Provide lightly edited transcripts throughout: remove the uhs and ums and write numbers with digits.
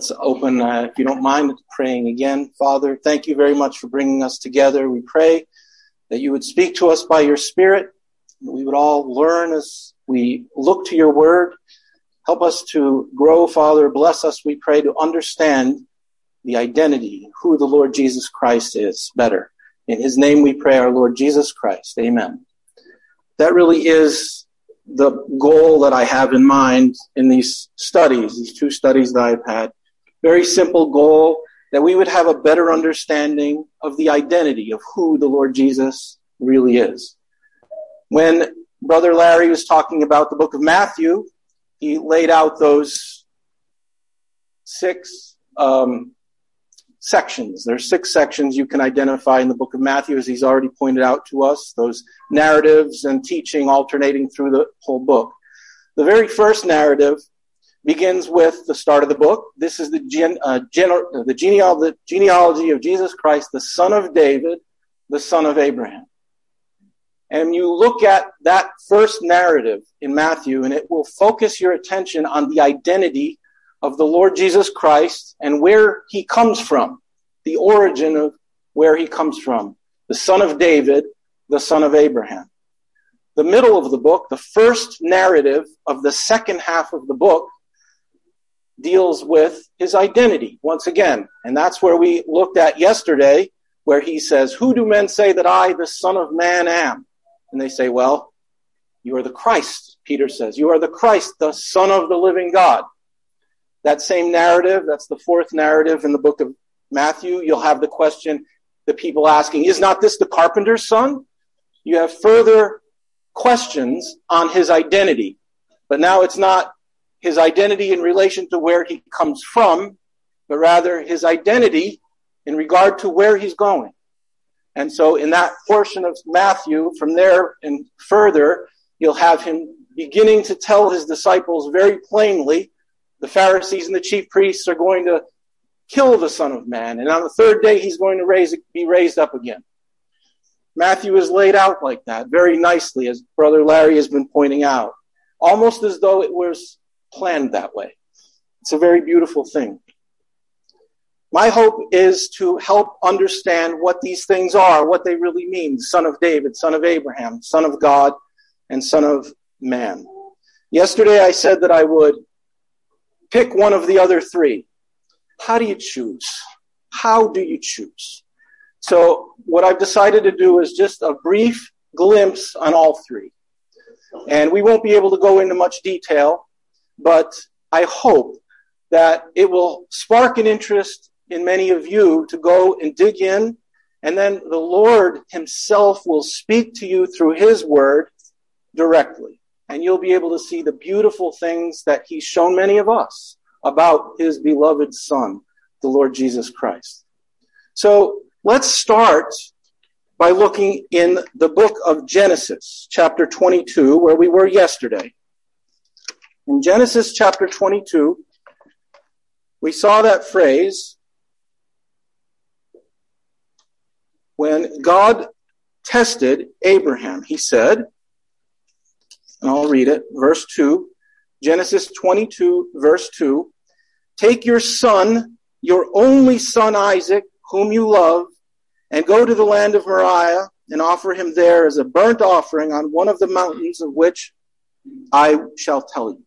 Let's open, if you don't mind, praying again. Father, thank you very much for bringing us together. We pray that you would speak to us by your Spirit. We would all learn as we look to your word. Help us to grow, Father. Bless us, we pray, to understand the identity, who the Lord Jesus Christ is better. In his name we pray, our Lord Jesus Christ. Amen. That really is the goal that I have in mind in these studies, these two studies that I've had. Very simple goal, that we would have a better understanding of the identity of who the Lord Jesus really is. When Brother Larry was talking about the book of Matthew, he laid out those 6 sections. There's 6 sections you can identify in the book of Matthew, as he's already pointed out to us, those narratives and teaching alternating through the whole book. The very first narrative begins with the start of the book. This is the genealogy of Jesus Christ, the son of David, the son of Abraham. And you look at that first narrative in Matthew, and it will focus your attention on the identity of the Lord Jesus Christ and where he comes from, the origin of where he comes from, the son of David, the son of Abraham. The middle of the book, the first narrative of the second half of the book, deals with his identity once again. And that's where we looked at yesterday, where he says, "Who do men say that I, the Son of Man, am?" And they say, "Well, you are the Christ," Peter says. "You are the Christ, the Son of the living God." That same narrative, that's the fourth narrative in the book of Matthew. You'll have the question, the people asking, "Is not this the carpenter's son?" You have further questions on his identity. But now it's not his identity in relation to where he comes from, but rather his identity in regard to where he's going. And so in that portion of Matthew, from there and further, you'll have him beginning to tell his disciples very plainly, the Pharisees and the chief priests are going to kill the Son of Man, and on the third day he's going to be raised up again. Matthew is laid out like that, very nicely, as Brother Larry has been pointing out, almost as though it was planned that way. It's a very beautiful thing. My hope is to help understand what these things are, what they really mean. Son of David, son of Abraham, son of God, and son of man. Yesterday I said that I would pick one of the other 3. How do you choose? How do you choose? So what I've decided to do is just a brief glimpse on all 3. And we won't be able to go into much detail, but I hope that it will spark an interest in many of you to go and dig in, and then the Lord himself will speak to you through his word directly. And you'll be able to see the beautiful things that he's shown many of us about his beloved Son, the Lord Jesus Christ. So let's start by looking in the book of Genesis, chapter 22, where we were yesterday. In Genesis chapter 22, we saw that phrase when God tested Abraham. He said, and I'll read it, verse 2, Genesis 22, verse 2, "Take your son, your only son Isaac, whom you love, and go to the land of Moriah and offer him there as a burnt offering on one of the mountains of which I shall tell you."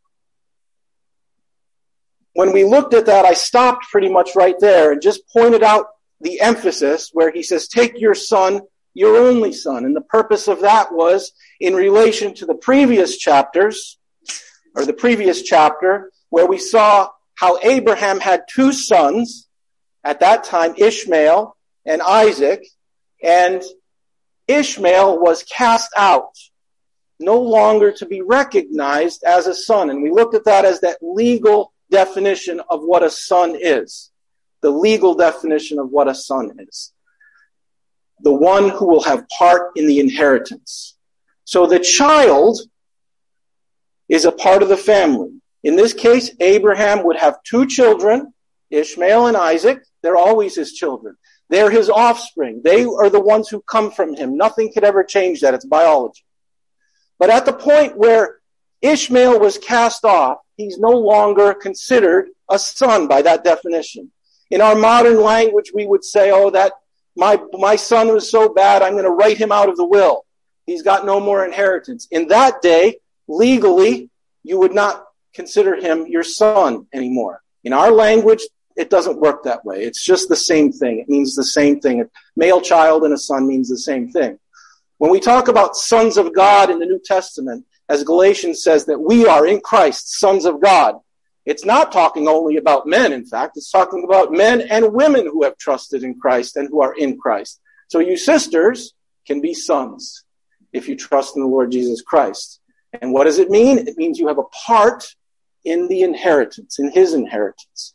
When we looked at that, I stopped pretty much right there and just pointed out the emphasis where he says, "Take your son, your only son." And the purpose of that was in relation to the previous chapters, or the previous chapter, where we saw how Abraham had 2 sons at that time, Ishmael and Isaac, and Ishmael was cast out, no longer to be recognized as a son. And we looked at that as that legal definition of what a son is. The legal definition of what a son is. The one who will have part in the inheritance. So the child is a part of the family. In this case, Abraham would have 2 children, Ishmael and Isaac. They're always his children. They're his offspring. They are the ones who come from him. Nothing could ever change that. It's biology. But at the point where Ishmael was cast off. He's no longer considered a son by that definition. In our modern language, we would say, oh, that my son was so bad, I'm going to write him out of the will. He's got no more inheritance. In that day, legally, you would not consider him your son anymore. In our language, it doesn't work that way. It's just the same thing. It means the same thing. A male child and a son means the same thing. When we talk about sons of God in the New Testament, as Galatians says that we are in Christ sons of God, it's not talking only about men, in fact. It's talking about men and women who have trusted in Christ and who are in Christ. So you sisters can be sons if you trust in the Lord Jesus Christ. And what does it mean? It means you have a part in the inheritance, in his inheritance.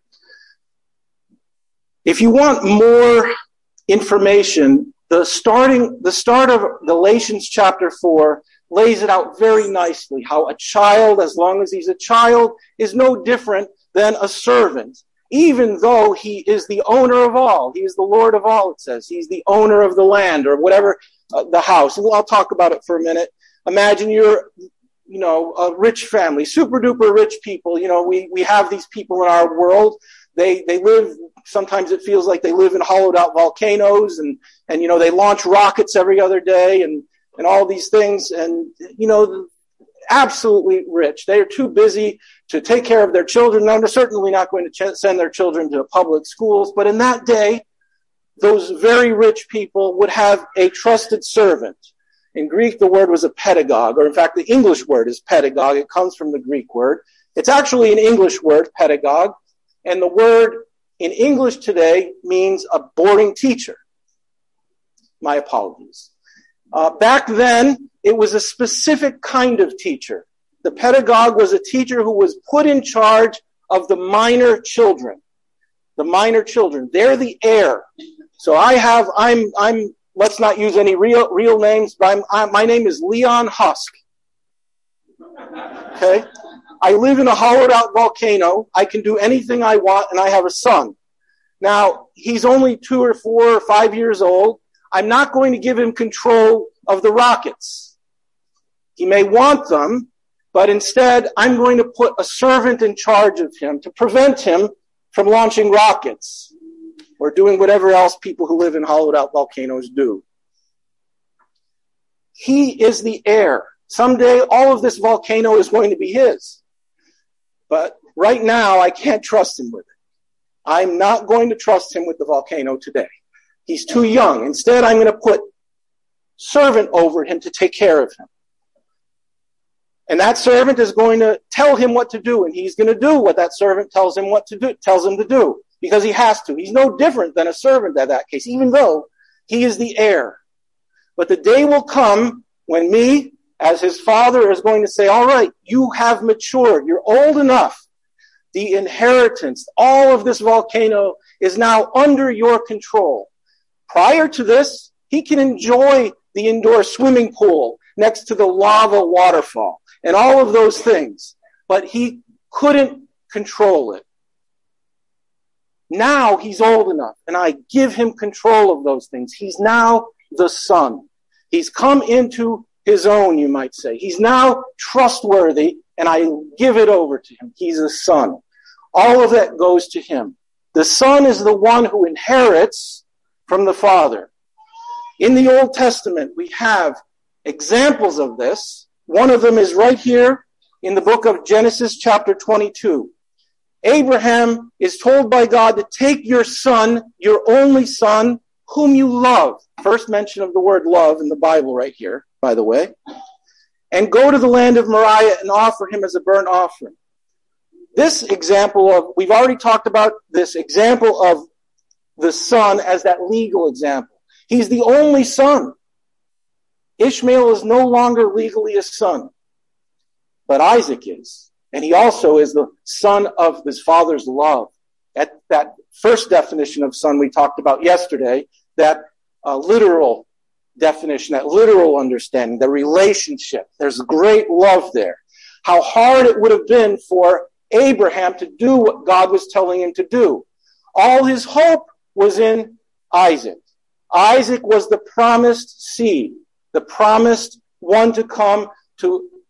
If you want more information, the start of Galatians chapter 4 lays it out very nicely, how a child, as long as he's a child, is no different than a servant, even though he is the owner of all. He is the Lord of all, it says. He's the owner of the land or whatever, the house. And I'll talk about it for a minute. Imagine you're, a rich family, super duper rich people. We have these people in our world. They live, sometimes it feels like they live in hollowed out volcanoes and they launch rockets every other day and all these things, and, absolutely rich. They are too busy to take care of their children. Now, they're certainly not going to send their children to public schools, but in that day, those very rich people would have a trusted servant. In Greek, the word was a pedagogue, or in fact, the English word is pedagogue. It comes from the Greek word. It's actually an English word, pedagogue, and the word in English today means a boarding teacher. My apologies. Back then, it was a specific kind of teacher. The pedagogue was a teacher who was put in charge of the minor children. The minor children. They're the heir. So I'm let's not use any real names, but my name is Leon Husk. Okay? I live in a hollowed out volcano. I can do anything I want, and I have a son. Now, he's only 2 or 4 or 5 years old. I'm not going to give him control of the rockets. He may want them, but instead I'm going to put a servant in charge of him to prevent him from launching rockets or doing whatever else people who live in hollowed out volcanoes do. He is the heir. Someday all of this volcano is going to be his. But right now I can't trust him with it. I'm not going to trust him with the volcano today. He's too young. Instead, I'm going to put servant over him to take care of him. And that servant is going to tell him what to do, and he's going to do what that servant tells him to do, because he has to. He's no different than a servant in that case, even though he is the heir. But the day will come when me, as his father, is going to say, all right, you have matured. You're old enough. The inheritance, all of this volcano is now under your control. Prior to this, he can enjoy the indoor swimming pool next to the lava waterfall and all of those things, but he couldn't control it. Now he's old enough, and I give him control of those things. He's now the son. He's come into his own, you might say. He's now trustworthy, and I give it over to him. He's a son. All of that goes to him. The son is the one who inherits from the father. In the Old Testament, we have examples of this. One of them is right here in the book of Genesis chapter 22. Abraham is told by God to take your son, your only son, whom you love. First mention of the word love in the Bible right here, by the way. And go to the land of Moriah and offer him as a burnt offering. This example of, we've already talked about this example of the son as that legal example. He's the only son. Ishmael is no longer legally a son, but Isaac is. And he also is the son of his father's love. That first definition of son we talked about yesterday, that literal definition, that literal understanding, the relationship. There's great love there. How hard it would have been for Abraham to do what God was telling him to do. All his hope was in Isaac. Isaac was the promised seed, the promised one to come to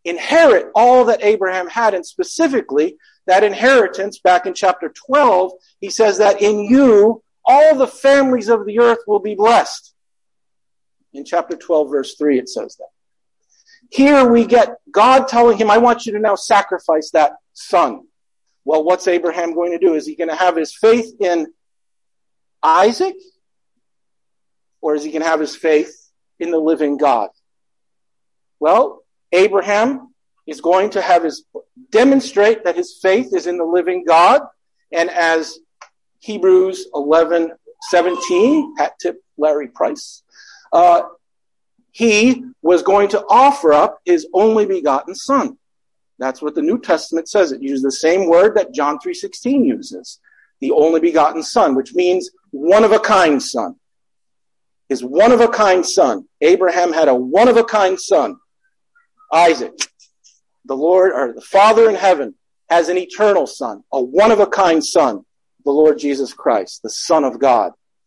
inherit all that Abraham had, and specifically that inheritance. Back in chapter 12, he says that in you, all the families of the earth will be blessed. In chapter 12, verse 3, it says that. Here we get God telling him, I want you to now sacrifice that son. Well, what's Abraham going to do? Is he going to have his faith in Isaac? Or is he going to have his faith in the living God? Well, Abraham is going to demonstrate that his faith is in the living God. And as Hebrews 11:17, hat tip Larry Price, he was going to offer up his only begotten son. That's what the New Testament says. It uses the same word that John 3:16 uses, the only begotten son, which means one-of-a-kind son. His one-of-a-kind son. Abraham had a one-of-a-kind son, Isaac. The Lord, or the Father in heaven, has an eternal son, a one-of-a-kind son, the Lord Jesus Christ, the Son of God.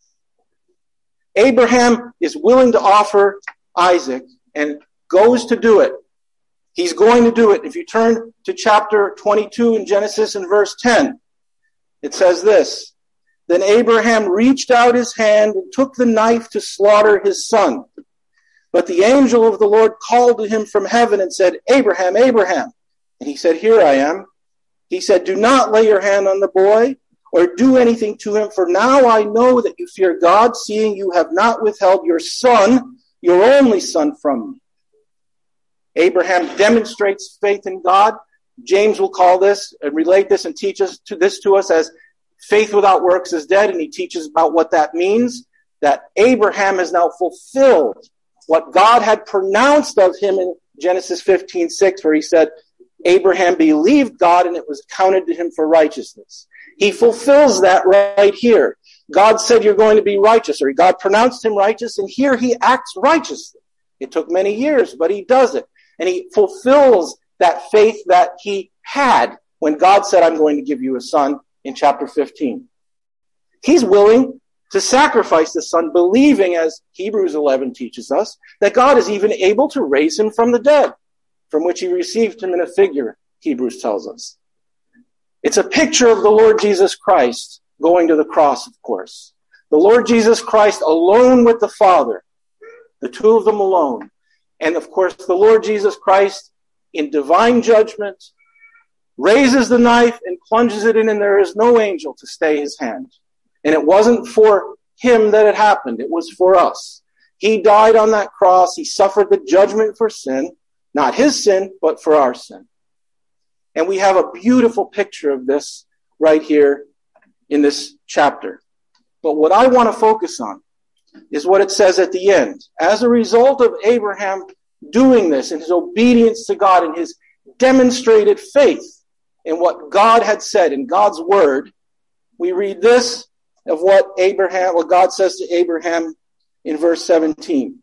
Abraham is willing to offer Isaac and goes to do it. He's going to do it. If you turn to chapter 22 in Genesis and verse 10, it says this, Then Abraham reached out his hand and took the knife to slaughter his son. But the angel of the Lord called to him from heaven and said, Abraham, Abraham. And he said, Here I am. He said, Do not lay your hand on the boy or do anything to him, for now I know that you fear God, seeing you have not withheld your son, your only son, from me. Abraham demonstrates faith in God. James will call this and relate this and teach us to us as faith without works is dead, and he teaches about what that means, that Abraham has now fulfilled what God had pronounced of him in Genesis 15:6, where he said, Abraham believed God and it was counted to him for righteousness. He fulfills that right here. God said you're going to be righteous, or God pronounced him righteous, and here he acts righteously. It took many years, but he does it. And he fulfills that faith that he had when God said, I'm going to give you a son in chapter 15. He's willing to sacrifice the son, believing, as Hebrews 11 teaches us, that God is even able to raise him from the dead, from which he received him in a figure, Hebrews tells us. It's a picture of the Lord Jesus Christ going to the cross, of course. The Lord Jesus Christ alone with the Father, the two of them alone. And of course, the Lord Jesus Christ, in divine judgment, raises the knife and plunges it in, and there is no angel to stay his hand. And it wasn't for him that it happened. It was for us. He died on that cross. He suffered the judgment for sin, not his sin, but for our sin. And we have a beautiful picture of this right here in this chapter. But what I want to focus on is what it says at the end. As a result of Abraham doing this and his obedience to God and his demonstrated faith in what God had said in God's word, we read this of what God says to Abraham in verse 17.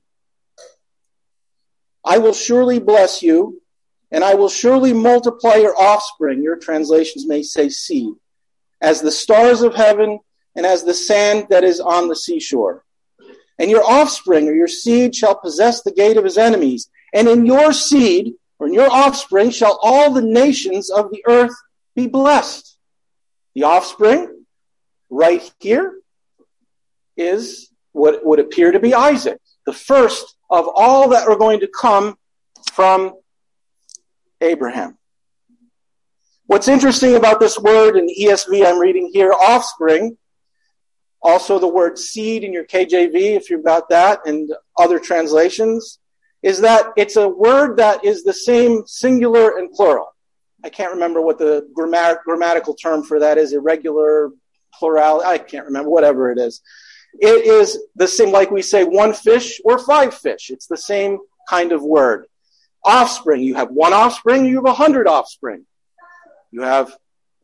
I will surely bless you, and I will surely multiply your offspring, your translations may say seed, as the stars of heaven and as the sand that is on the seashore. And your offspring, or your seed, shall possess the gate of his enemies. And in your seed, or in your offspring, shall all the nations of the earth be blessed. The offspring, right here, is what would appear to be Isaac, the first of all that are going to come from Abraham. What's interesting about this word in the ESV I'm reading here, offspring, also the word seed in your KJV, if you've got that, and other translations, is that it's a word that is the same singular and plural. I can't remember what the grammatical term for that is, irregular, plural, I can't remember, whatever it is. It is the same, like we say, one fish or five fish. It's the same kind of word. Offspring, you have one offspring, you have 100 offspring. You have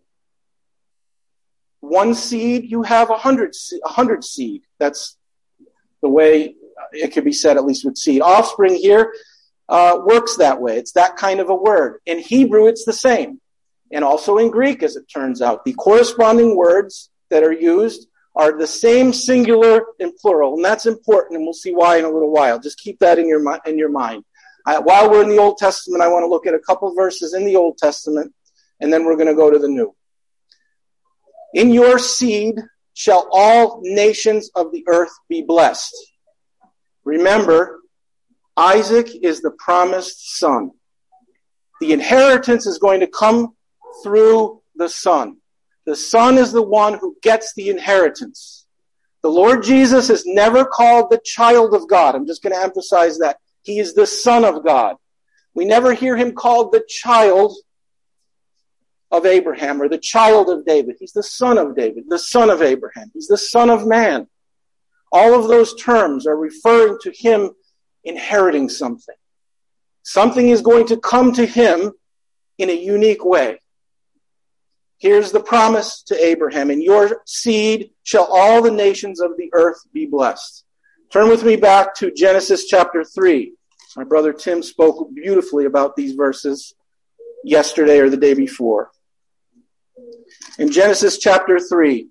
one seed, you have 100 seed. That's the way it could be said, at least with seed. Offspring here works that way. It's that kind of a word. In Hebrew, it's the same. And also in Greek, as it turns out. The corresponding words that are used are the same singular and plural. And that's important, and we'll see why in a little while. Just keep that in your mind. While we're in the Old Testament, I want to look at a couple verses in the Old Testament, and then we're going to go to the New. In your seed shall all nations of the earth be blessed. Remember, Isaac is the promised son. The inheritance is going to come through the son. The son is the one who gets the inheritance. The Lord Jesus is never called the child of God. I'm just going to emphasize that. He is the Son of God. We never hear him called the child of Abraham or the child of David. He's the son of David, the son of Abraham. He's the Son of Man. All of those terms are referring to him inheriting something. Something is going to come to him in a unique way. Here's the promise to Abraham. In your seed shall all the nations of the earth be blessed. Turn with me back to Genesis chapter 3. My brother Tim spoke beautifully about these verses yesterday or the day before. In Genesis chapter 3,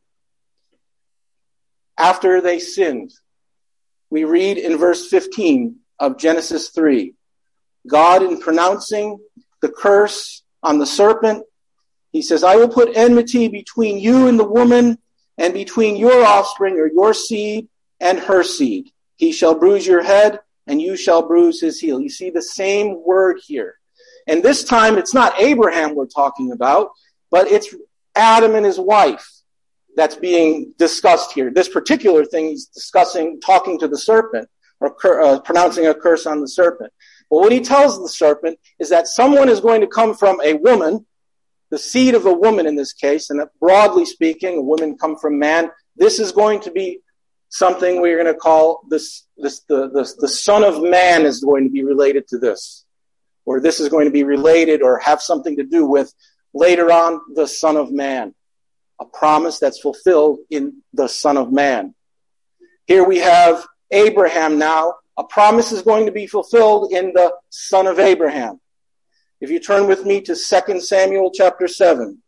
after they sinned, we read in verse 15 of Genesis 3, God, in pronouncing the curse on the serpent, he says, I will put enmity between you and the woman, and between your offspring or your seed and her seed. He shall bruise your head, and you shall bruise his heel. You see the same word here. And this time, it's not Abraham we're talking about, but it's Adam and his wife that's being discussed here. This particular thing he's discussing, talking to the serpent, or pronouncing a curse on the serpent. But what he tells the serpent is that someone is going to come from a woman, the seed of a woman in this case, and that broadly speaking, a woman come from man. This is going to be something we're going to call the Son of Man is going to be related to this. Or this is going to be related or have something to do with later on the Son of Man. A promise that's fulfilled in the Son of Man. Here we have Abraham now. A promise is going to be fulfilled in the Son of Abraham. If you turn with me to 2 Samuel chapter 7.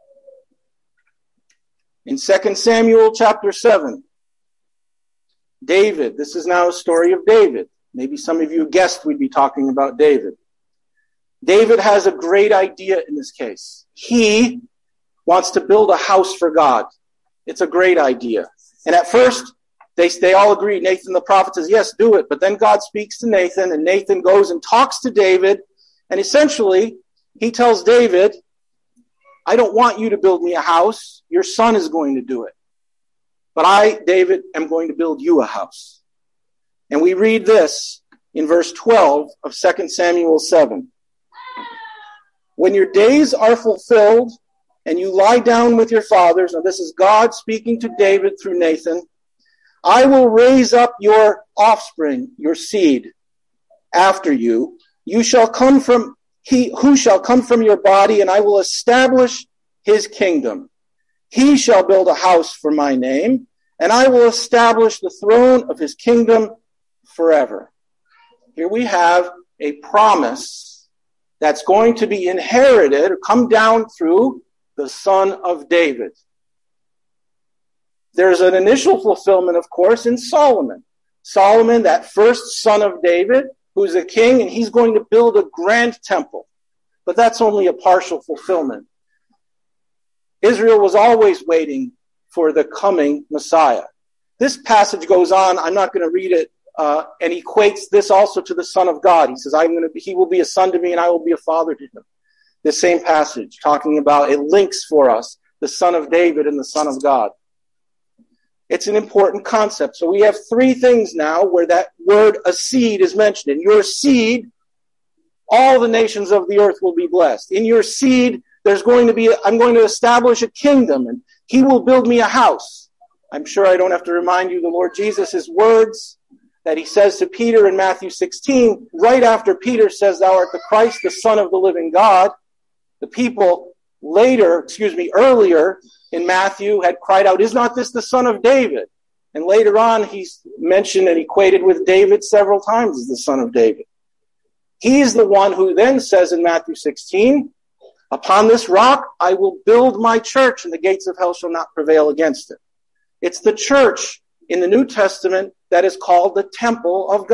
In 2 Samuel chapter 7, David, this is now a story of David. Maybe some of you guessed we'd be talking about David. David has a great idea in this case. He wants to build a house for God. It's a great idea. And at first, they all agree. Nathan the prophet says, yes, do it. But then God speaks to Nathan, and Nathan goes and talks to David. And essentially, he tells David, I don't want you to build me a house. Your son is going to do it. But I, David, am going to build you a house. And we read this in verse 12 of 2 Samuel 7. When your days are fulfilled and you lie down with your fathers, and this is God speaking to David through Nathan, I will raise up your offspring, your seed, after you. You shall come from who shall come from your body, and I will establish his kingdom. He shall build a house for my name, and I will establish the throne of his kingdom forever. Here we have a promise that's going to be inherited or come down through the Son of David. There's an initial fulfillment, of course, in Solomon. Solomon, that first son of David, who's a king, and he's going to build a grand temple. But that's only a partial fulfillment. Israel was always waiting for the coming Messiah. This passage goes on, I'm not going to read it, and equates this also to the Son of God. He says, he will be a son to me, and I will be a father to him. This same passage, talking about, it links for us the Son of David and the Son of God. It's an important concept. So we have three things now where that word, a seed, is mentioned. In your seed, all the nations of the earth will be blessed. In your seed, I'm going to establish a kingdom, and he will build me a house. I'm sure I don't have to remind you the Lord Jesus' words that he says to Peter in Matthew 16, right after Peter says, thou art the Christ, the Son of the living God. The people earlier in Matthew had cried out, is not this the Son of David? And later on, he's mentioned and equated with David several times as the Son of David. He's the one who then says in Matthew 16, upon this rock I will build my church, and the gates of hell shall not prevail against it. It's the church in the New Testament that is called the temple of God.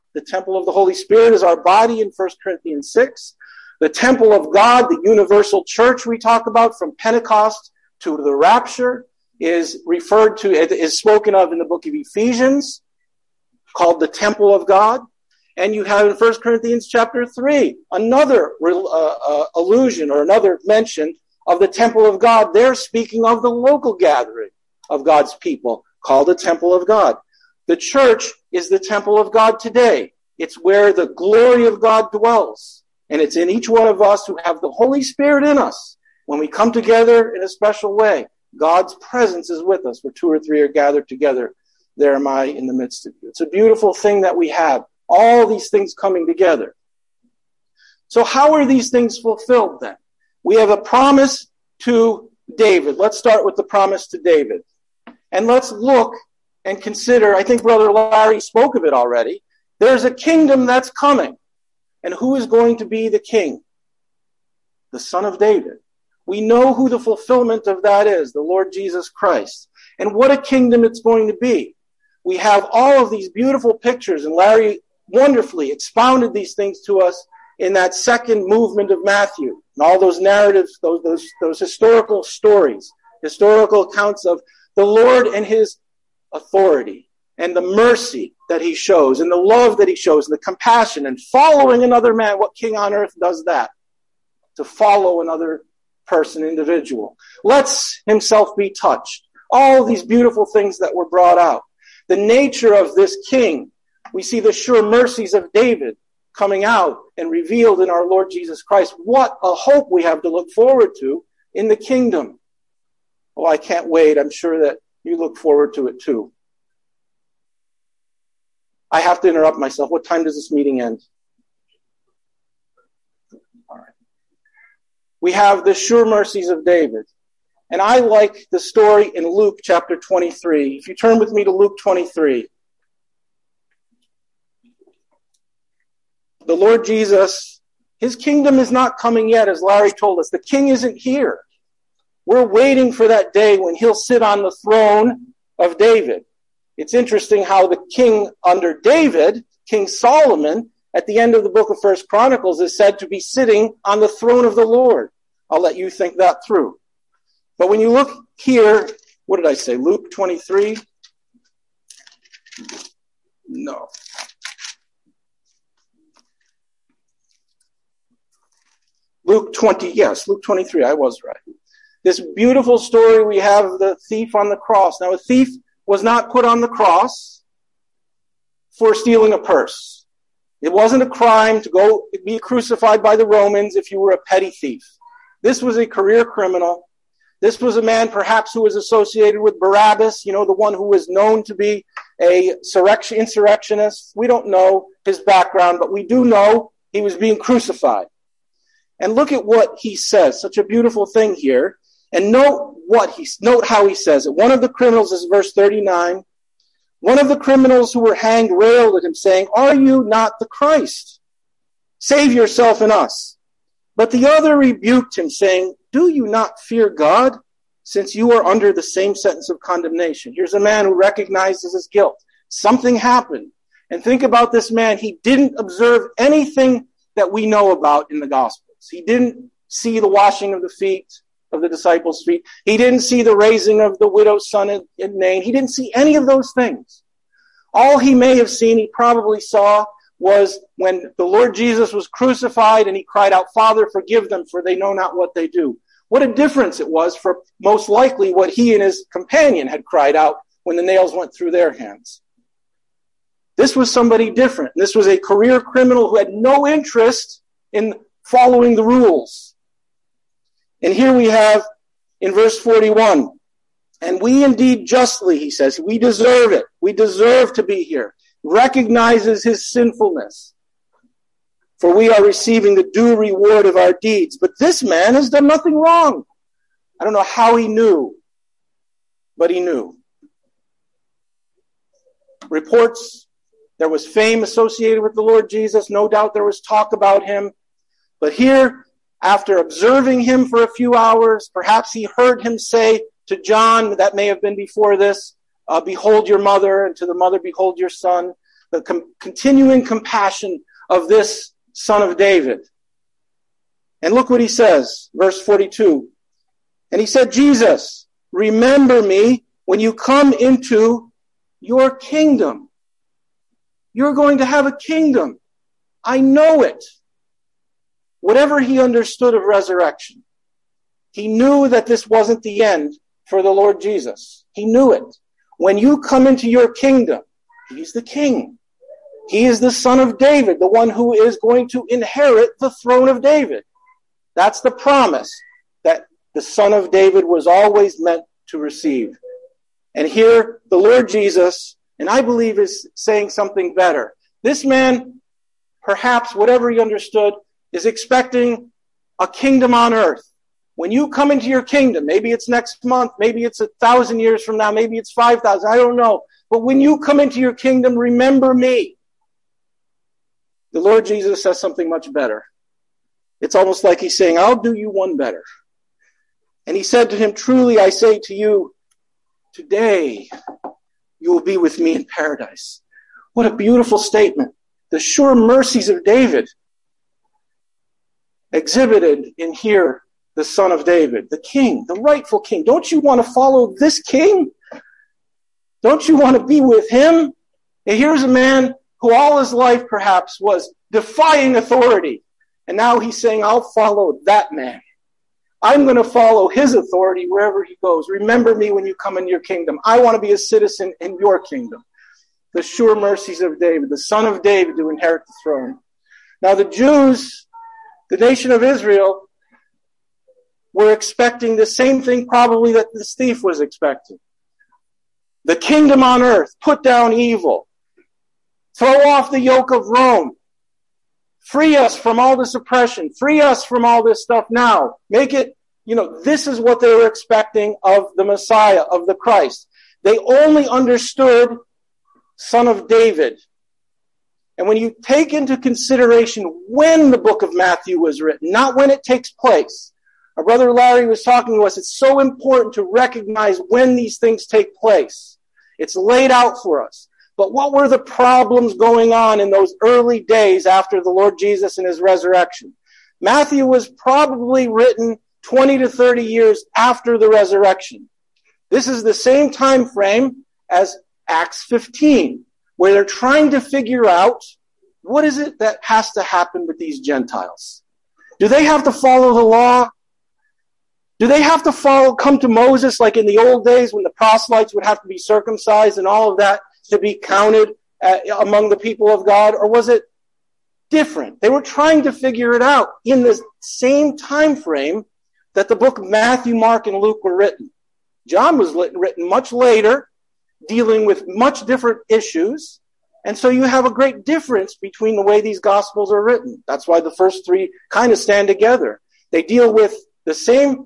The temple of the Holy Spirit is our body in 1 Corinthians 6. The temple of God, the universal church we talk about from Pentecost to the rapture, is spoken of in the book of Ephesians, called the temple of God. And you have in 1 Corinthians chapter 3, another allusion or another mention of the temple of God. They're speaking of the local gathering of God's people, called the temple of God. The church is the temple of God today. It's where the glory of God dwells. And it's in each one of us who have the Holy Spirit in us. When we come together in a special way, God's presence is with us. Where 2 or 3 are gathered together, there am I in the midst of you. It's a beautiful thing that we have. All these things coming together. So how are these things fulfilled then? We have a promise to David. Let's start with the promise to David. And let's look and consider, I think Brother Larry spoke of it already, there's a kingdom that's coming. And who is going to be the king? The Son of David. We know who the fulfillment of that is, the Lord Jesus Christ. And what a kingdom it's going to be. We have all of these beautiful pictures, and Larry wonderfully expounded these things to us in that second movement of Matthew. And all those narratives, those historical stories, historical accounts of the Lord and his authority and the mercy that he shows and the love that he shows and the compassion and following another man. What king on earth does that? To follow another person, individual. Lets himself be touched. All these beautiful things that were brought out. The nature of this king. We see the sure mercies of David coming out and revealed in our Lord Jesus Christ. What a hope we have to look forward to in the kingdom. Oh, I can't wait. I'm sure that you look forward to it too. I have to interrupt myself. What time does this meeting end? All right. We have the sure mercies of David. And I like the story in Luke chapter 23. If you turn with me to Luke 23. The Lord Jesus, his kingdom is not coming yet, as Larry told us. The king isn't here. We're waiting for that day when he'll sit on the throne of David. It's interesting how the king under David, King Solomon, at the end of the book of 1 Chronicles, is said to be sitting on the throne of the Lord. I'll let you think that through. But when you look here, what did I say? Luke 23? No. Luke 23, I was right. This beautiful story we have of the thief on the cross. Now, a thief was not put on the cross for stealing a purse. It wasn't a crime to go be crucified by the Romans if you were a petty thief. This was a career criminal. This was a man perhaps who was associated with Barabbas, the one who was known to be a insurrectionist. We don't know his background, but we do know he was being crucified. And look at what he says. Such a beautiful thing here. And note how he says it. One of the criminals, is verse 39. One of the criminals who were hanged railed at him, saying, "Are you not the Christ? Save yourself and us." But the other rebuked him, saying, "Do you not fear God, since you are under the same sentence of condemnation?" Here's a man who recognizes his guilt. Something happened. And think about this man. He didn't observe anything that we know about in the Gospels. He didn't see the washing of the feet, of the disciples' feet. He didn't see the raising of the widow's son in Nain. He didn't see any of those things. All he may have seen, he probably saw, was when the Lord Jesus was crucified and he cried out, "Father, forgive them, for they know not what they do." What a difference it was for most likely what he and his companion had cried out when the nails went through their hands. This was somebody different. This was a career criminal who had no interest in following the rules. And here we have in verse 41, "And we indeed justly," he says, "we deserve it. We deserve to be here." Recognizes his sinfulness. "For we are receiving the due reward of our deeds. But this man has done nothing wrong." I don't know how he knew, but he knew. Reports, there was fame associated with the Lord Jesus. No doubt there was talk about him. But here, after observing him for a few hours, perhaps he heard him say to John, that may have been before this, "Behold your mother," and to the mother, "Behold your son." the continuing compassion of this Son of David. And look what he says, verse 42. And he said, Jesus, remember me when you come into your kingdom. You're going to have a kingdom. I know it. Whatever he understood of resurrection, he knew that this wasn't the end for the Lord Jesus. He knew it. When you come into your kingdom, he's the king. He is the Son of David, the one who is going to inherit the throne of David. That's the promise that the Son of David was always meant to receive. And here, the Lord Jesus, and I believe is saying something better. This man, perhaps whatever he understood, is expecting a kingdom on earth. When you come into your kingdom, maybe it's next month, maybe it's 1,000 years from now, maybe it's 5,000, I don't know. But when you come into your kingdom, remember me. The Lord Jesus says something much better. It's almost like he's saying, I'll do you one better. And he said to him, truly I say to you, today you will be with me in paradise. What a beautiful statement. The sure mercies of David exhibited in here, the Son of David, the king, the rightful king. Don't you want to follow this king? Don't you want to be with him? And here's a man who all his life perhaps was defying authority. And now he's saying, I'll follow that man. I'm going to follow his authority wherever he goes. Remember me when you come into your kingdom. I want to be a citizen in your kingdom. The sure mercies of David, the Son of David to inherit the throne. Now the Jews, the nation of Israel, were expecting the same thing probably that this thief was expecting. The kingdom on earth, put down evil. Throw off the yoke of Rome. Free us from all this oppression. Free us from all this stuff now. Make it, this is what they were expecting of the Messiah, of the Christ. They only understood Son of David. And when you take into consideration when the book of Matthew was written, not when it takes place. Our brother Larry was talking to us. It's so important to recognize when these things take place. It's laid out for us. But what were the problems going on in those early days after the Lord Jesus and his resurrection? Matthew was probably written 20 to 30 years after the resurrection. This is the same time frame as Acts 15, where they're trying to figure out what is it that has to happen with these Gentiles. Do they have to follow the law? Do they have to come to Moses like in the old days when the proselytes would have to be circumcised and all of that to be counted among the people of God? Or was it different? They were trying to figure it out in the same time frame that the book of Matthew, Mark, and Luke were written. John was written much later, dealing with much different issues. And so you have a great difference between the way these Gospels are written. That's why the first three kind of stand together. They deal with the same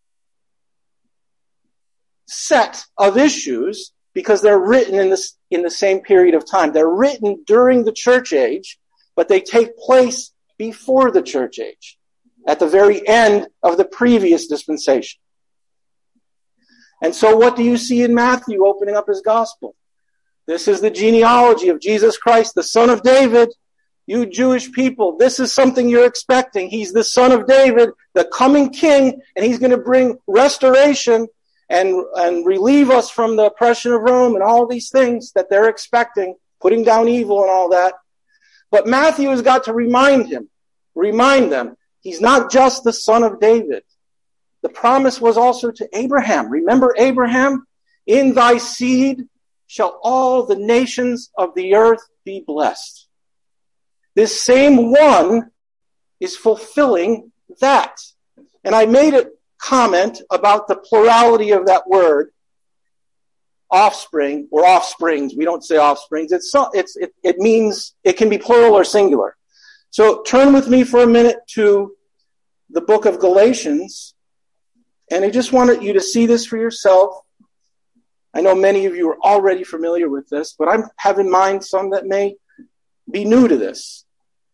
set of issues because they're written in the same period of time. They're written during the church age, but they take place before the church age, at the very end of the previous dispensation. And so what do you see in Matthew opening up his gospel? This is the genealogy of Jesus Christ, the Son of David. You Jewish people, this is something you're expecting. He's the Son of David, the coming king, and he's going to bring restoration and relieve us from the oppression of Rome and all these things that they're expecting, putting down evil and all that. But Matthew has got to remind them, he's not just the Son of David. The promise was also to Abraham. Remember Abraham? In thy seed shall all the nations of the earth be blessed. This same one is fulfilling that. And I made a comment about the plurality of that word, offspring or offsprings. We don't say offsprings. It means it can be plural or singular. So turn with me for a minute to the book of Galatians. And I just wanted you to see this for yourself. I know many of you are already familiar with this, but I have in mind some that may be new to this.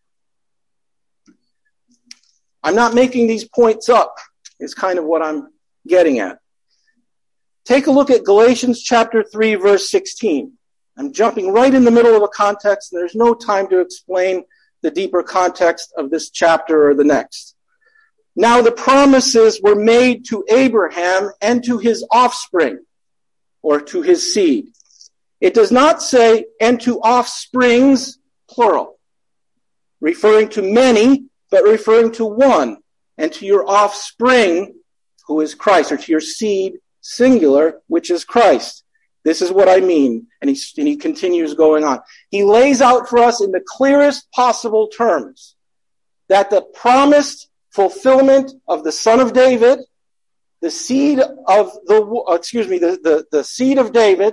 I'm not making these points up, is kind of what I'm getting at. Take a look at Galatians chapter 3, verse 16. I'm jumping right in the middle of a context, and there's no time to explain the deeper context of this chapter or the next. Now the promises were made to Abraham and to his offspring, or to his seed. It does not say, and to offsprings, plural, referring to many, but referring to one, and to your offspring, who is Christ, or to your seed, singular, which is Christ. This is what I mean. And he continues going on. He lays out for us in the clearest possible terms that the promised fulfillment of the Son of David, the seed of the seed of David,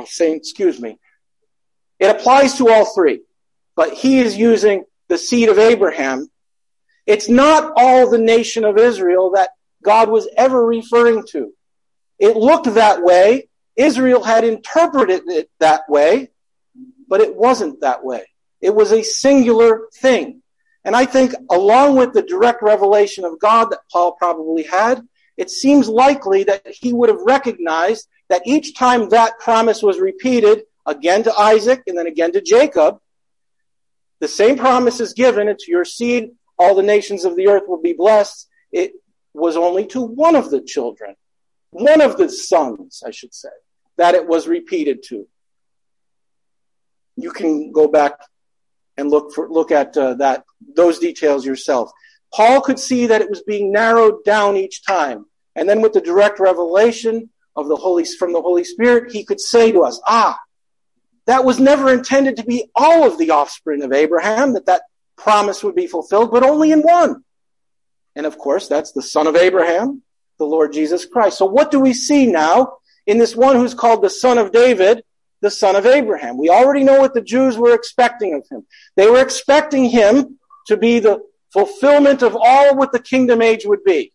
it applies to all three, but he is using the seed of Abraham. It's not all the nation of Israel that God was ever referring to. It looked that way. Israel had interpreted it that way, but it wasn't that way. It was a singular thing. And I think along with the direct revelation of God that Paul probably had, it seems likely that he would have recognized that each time that promise was repeated, again to Isaac and then again to Jacob, the same promise is given, and to your seed, all the nations of the earth will be blessed. It was only to one of the children, one of the sons, I should say, that it was repeated to. You can go back and look at those details yourself. Paul could see that it was being narrowed down each time. And then with the direct revelation from the Holy Spirit, he could say to us, that was never intended to be all of the offspring of Abraham, that promise would be fulfilled, but only in one. And of course, that's the Son of Abraham, the Lord Jesus Christ. So what do we see now in this one who's called the Son of David, the Son of Abraham? We already know what the Jews were expecting of him. They were expecting him to be the fulfillment of all what the kingdom age would be.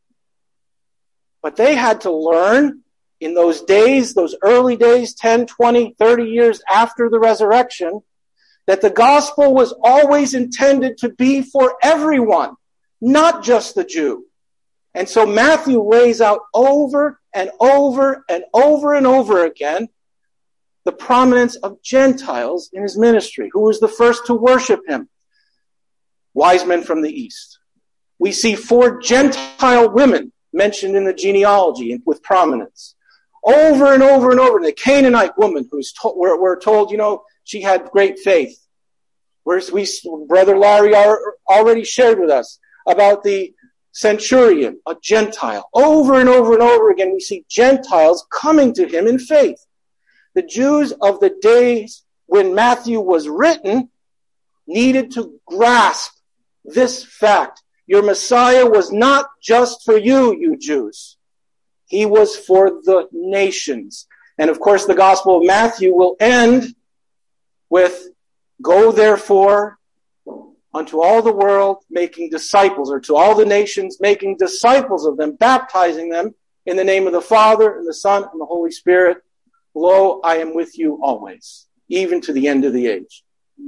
But they had to learn in those days, those early days, 10, 20, 30 years after the resurrection, that the gospel was always intended to be for everyone, not just the Jew. And so Matthew lays out over and over and over and over again the prominence of Gentiles in his ministry. Who was the first to worship him? Wise men from the east. We see 4 Gentile women mentioned in the genealogy with prominence. Over and over and over, the Canaanite woman we're told, she had great faith. Brother Larry already shared with us about the centurion, a Gentile. Over and over and over again, we see Gentiles coming to him in faith. The Jews of the days when Matthew was written needed to grasp this fact. Your Messiah was not just for you, you Jews. He was for the nations. And of course, the Gospel of Matthew will end with, go therefore unto all the world, making disciples, or to all the nations, making disciples of them, baptizing them in the name of the Father, and the Son, and the Holy Spirit. Lo, I am with you always, even to the end of the age.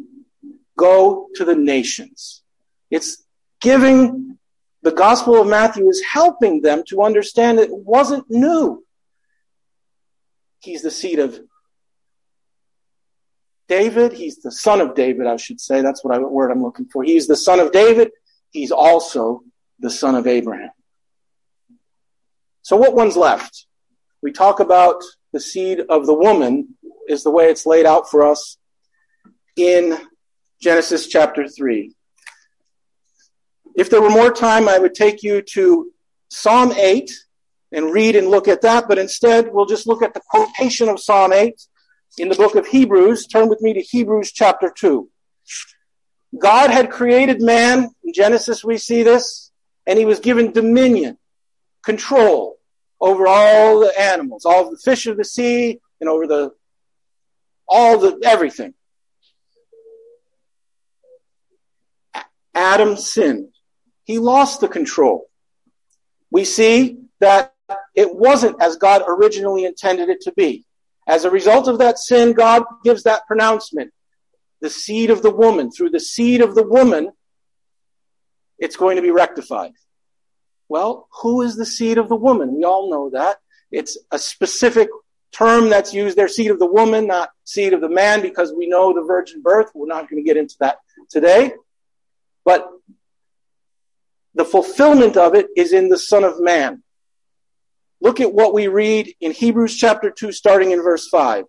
Go to the nations. It's giving, the Gospel of Matthew is helping them to understand that it wasn't new. He's the seed of David. He's the son of David, I should say. That's what word I'm looking for. He's the son of David. He's also the son of Abraham. So what one's left? We talk about the seed of the woman is the way it's laid out for us in Genesis chapter 3. If there were more time, I would take you to Psalm 8 and read and look at that, but instead we'll just look at the quotation of Psalm 8 in the book of Hebrews. Turn with me to Hebrews chapter 2. God had created man. In Genesis we see this, and he was given dominion, control over all the animals, all the fish of the sea, and over everything. Adam sinned. He lost the control. We see that it wasn't as God originally intended it to be. As a result of that sin, God gives that pronouncement. The seed of the woman, through the seed of the woman, it's going to be rectified. Well, who is the seed of the woman? We all know that. It's a specific term that's used there, seed of the woman, not seed of the man, because we know the virgin birth. We're not going to get into that today. But the fulfillment of it is in the Son of Man. Look at what we read in Hebrews chapter 2, starting in verse 5.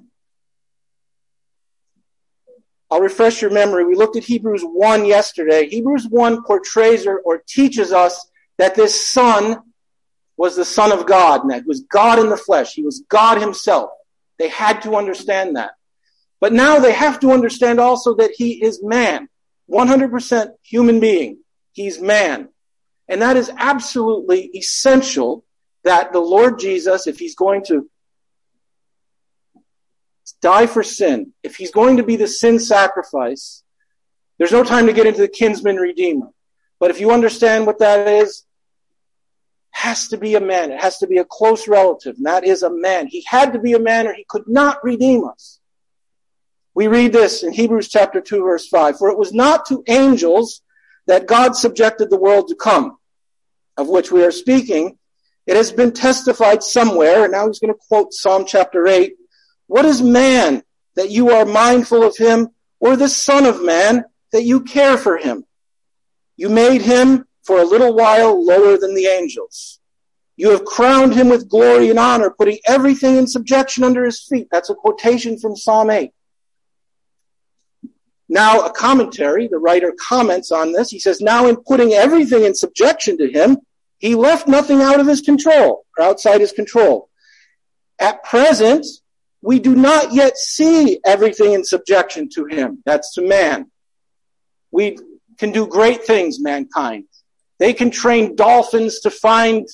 I'll refresh your memory. We looked at Hebrews 1 yesterday. Hebrews 1 portrays or teaches us that this Son was the Son of God, and that he was God in the flesh. He was God himself. They had to understand that. But now they have to understand also that he is man, 100% human being. He's man. And that is absolutely essential that the Lord Jesus, if he's going to die for sin, if he's going to be the sin sacrifice, there's no time to get into the kinsman redeemer. But if you understand what that is, has to be a man. It has to be a close relative, and that is a man. He had to be a man or he could not redeem us. We read this in Hebrews chapter 2, verse 5. For it was not to angels that God subjected the world to come, of which we are speaking. It has been testified somewhere, and now he's going to quote Psalm chapter 8. What is man that you are mindful of him, or the Son of Man that you care for him? You made him for a little while lower than the angels. You have crowned him with glory and honor, putting everything in subjection under his feet. That's a quotation from Psalm 8. Now, a commentary, the writer comments on this. He says, now in putting everything in subjection to him, he left nothing out of his control, or outside his control. At present, we do not yet see everything in subjection to him. That's to man. We can do great things, mankind. They can train dolphins to find,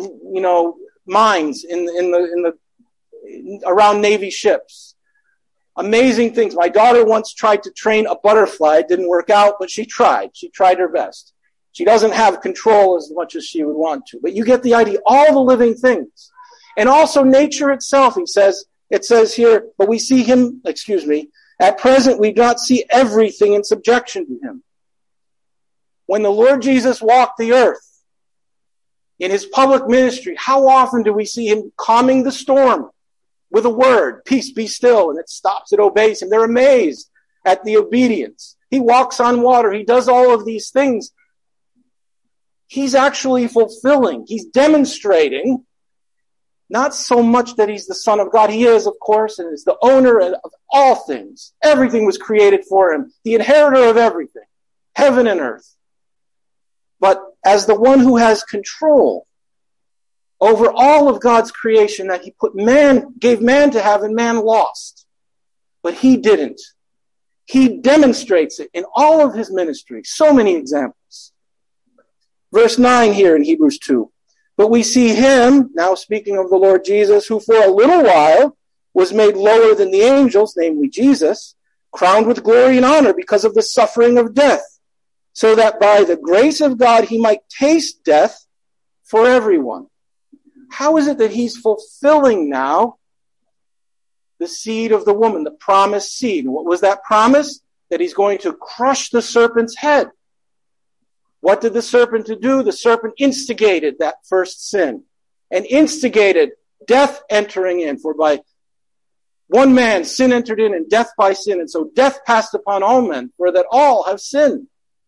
mines around Navy ships. Amazing things. My daughter once tried to train a butterfly. It didn't work out, but she tried. She tried her best. She doesn't have control as much as she would want to. But you get the idea. All the living things. And also nature itself, it says here, but we see him, at present we do not see everything in subjection to him. When the Lord Jesus walked the earth in his public ministry, how often do we see him calming the storm with a word, peace, be still, and it stops, it obeys him. They're amazed at the obedience. He walks on water. He does all of these things. He's actually fulfilling. He's demonstrating not so much that he's the Son of God. He is, of course, and is the owner of all things. Everything was created for him. The inheritor of everything, heaven and earth. But as the one who has control over all of God's creation that he gave man to have, and man lost. But he didn't. He demonstrates it in all of his ministry. So many examples. Verse 9 here in Hebrews 2. But we see him, now speaking of the Lord Jesus, who for a little while was made lower than the angels, namely Jesus, crowned with glory and honor because of the suffering of death, so that by the grace of God he might taste death for everyone. How is it that he's fulfilling now the seed of the woman, the promised seed? And what was that promise? That he's going to crush the serpent's head. What did the serpent do? The serpent instigated that first sin and instigated death entering in. For by one man sin entered in, and death by sin. And so death passed upon all men, for that all have sinned.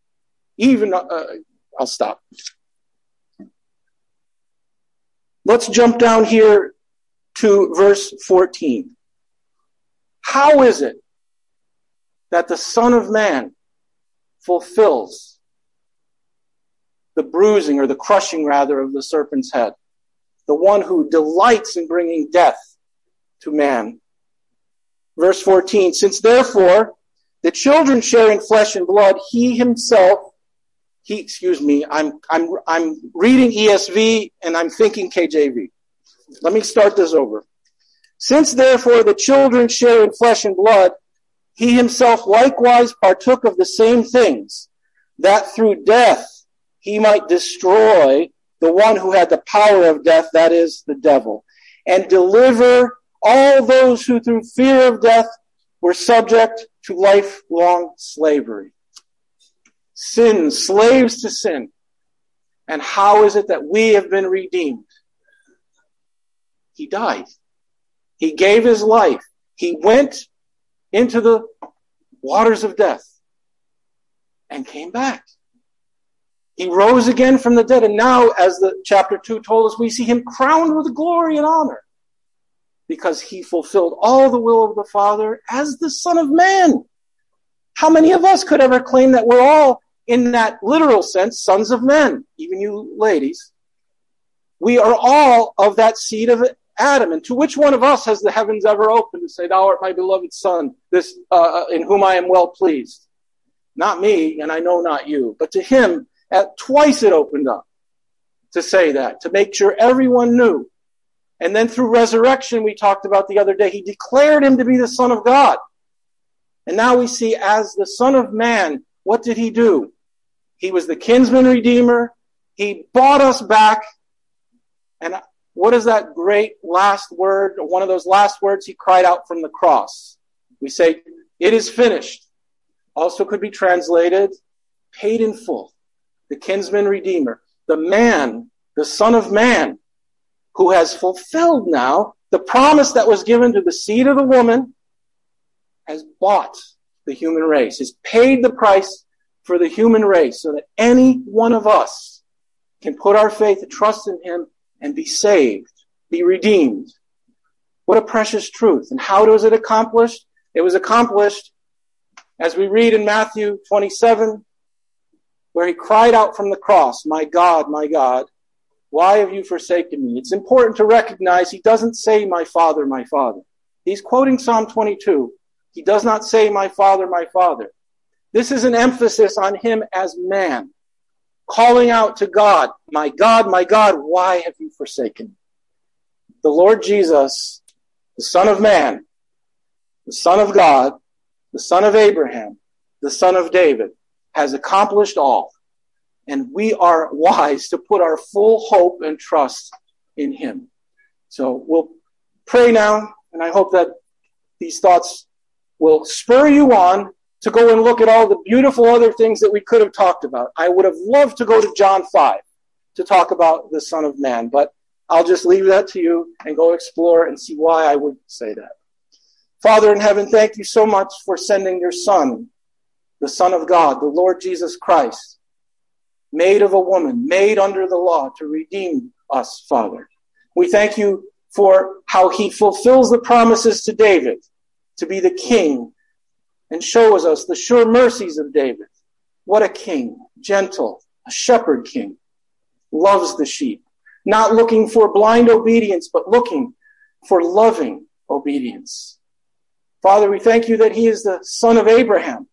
I'll stop. Let's jump down here to verse 14. How is it that the Son of Man fulfills the bruising, or the crushing rather, of the serpent's head? The one who delights in bringing death to man. Verse 14, since therefore the children share in flesh and blood, I'm reading ESV and I'm thinking KJV. Let me start this over. Since therefore the children share in flesh and blood, he himself likewise partook of the same things, that through death he might destroy the one who had the power of death, that is, the devil, and deliver all those who through fear of death were subject to lifelong slavery. Sin, slaves to sin. And how is it that we have been redeemed? He died. He gave his life. He went into the waters of death and came back. He rose again from the dead. And now, as the chapter 2 told us, we see him crowned with glory and honor because he fulfilled all the will of the Father as the Son of Man. How many of us could ever claim that we're all, in that literal sense, sons of men? Even you ladies. We are all of that seed of Adam. And to which one of us has the heavens ever opened to say, "Thou art my beloved Son, this in whom I am well pleased"? Not me, and I know not you. But to him, twice it opened up to say that, to make sure everyone knew. And then through resurrection, we talked about the other day, he declared him to be the Son of God. And now we see as the Son of Man, what did he do? He was the kinsman redeemer. He bought us back. And what is that great last word? One of those last words he cried out from the cross. We say, "It is finished." Also could be translated, paid in full. The kinsman redeemer, the man, the Son of Man, who has fulfilled now the promise that was given to the seed of the woman, has bought the human race, has paid the price for the human race so that any one of us can put our faith and trust in him and be saved, be redeemed. What a precious truth. And how was it accomplished? It was accomplished, as we read in Matthew 27, where he cried out from the cross, my God, why have you forsaken me?" It's important to recognize he doesn't say, my Father, my Father. He's quoting Psalm 22. He does not say, my Father, my Father. This is an emphasis on him as man, calling out to God, my God, why have you forsaken me? The Lord Jesus, the Son of Man, the Son of God, the Son of Abraham, the Son of David, has accomplished all. And we are wise to put our full hope and trust in him. So we'll pray now, and I hope that these thoughts will spur you on to go and look at all the beautiful other things that we could have talked about. I would have loved to go to John 5 to talk about the Son of Man, but I'll just leave that to you and go explore and see why I would say that. Father in heaven, thank you so much for sending your Son, the Son of God, the Lord Jesus Christ, made of a woman, made under the law to redeem us, Father. We thank you for how he fulfills the promises to David to be the king and shows us the sure mercies of David. What a king, gentle, a shepherd king, loves the sheep, not looking for blind obedience, but looking for loving obedience. Father, we thank you that he is the Son of Abraham,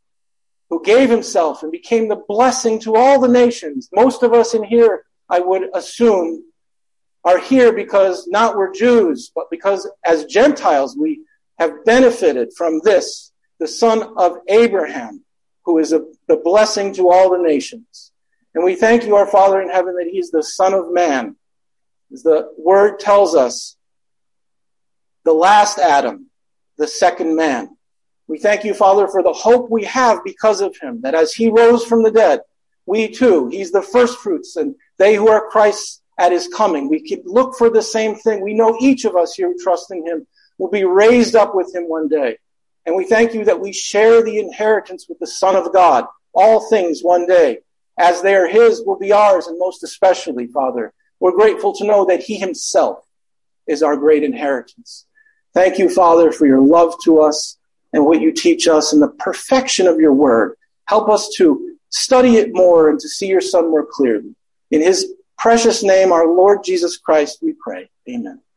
who gave himself and became the blessing to all the nations. Most of us in here, I would assume, are here because not we're Jews, but because as Gentiles we have benefited from this, the Son of Abraham, who is the blessing to all the nations. And we thank you, our Father in heaven, that he is the Son of Man. As the word tells us, the last Adam, the second man. We thank you, Father, for the hope we have because of him, that as he rose from the dead, we too, he's the first fruits, and they who are Christ's at his coming. We can look for the same thing. We know each of us here who trust in him will be raised up with him one day. And we thank you that we share the inheritance with the Son of God. All things one day, as they are his, will be ours, and most especially, Father, we're grateful to know that he himself is our great inheritance. Thank you, Father, for your love to us and what you teach us and the perfection of your word. Help us to study it more and to see your Son more clearly. In his precious name, our Lord Jesus Christ, we pray. Amen.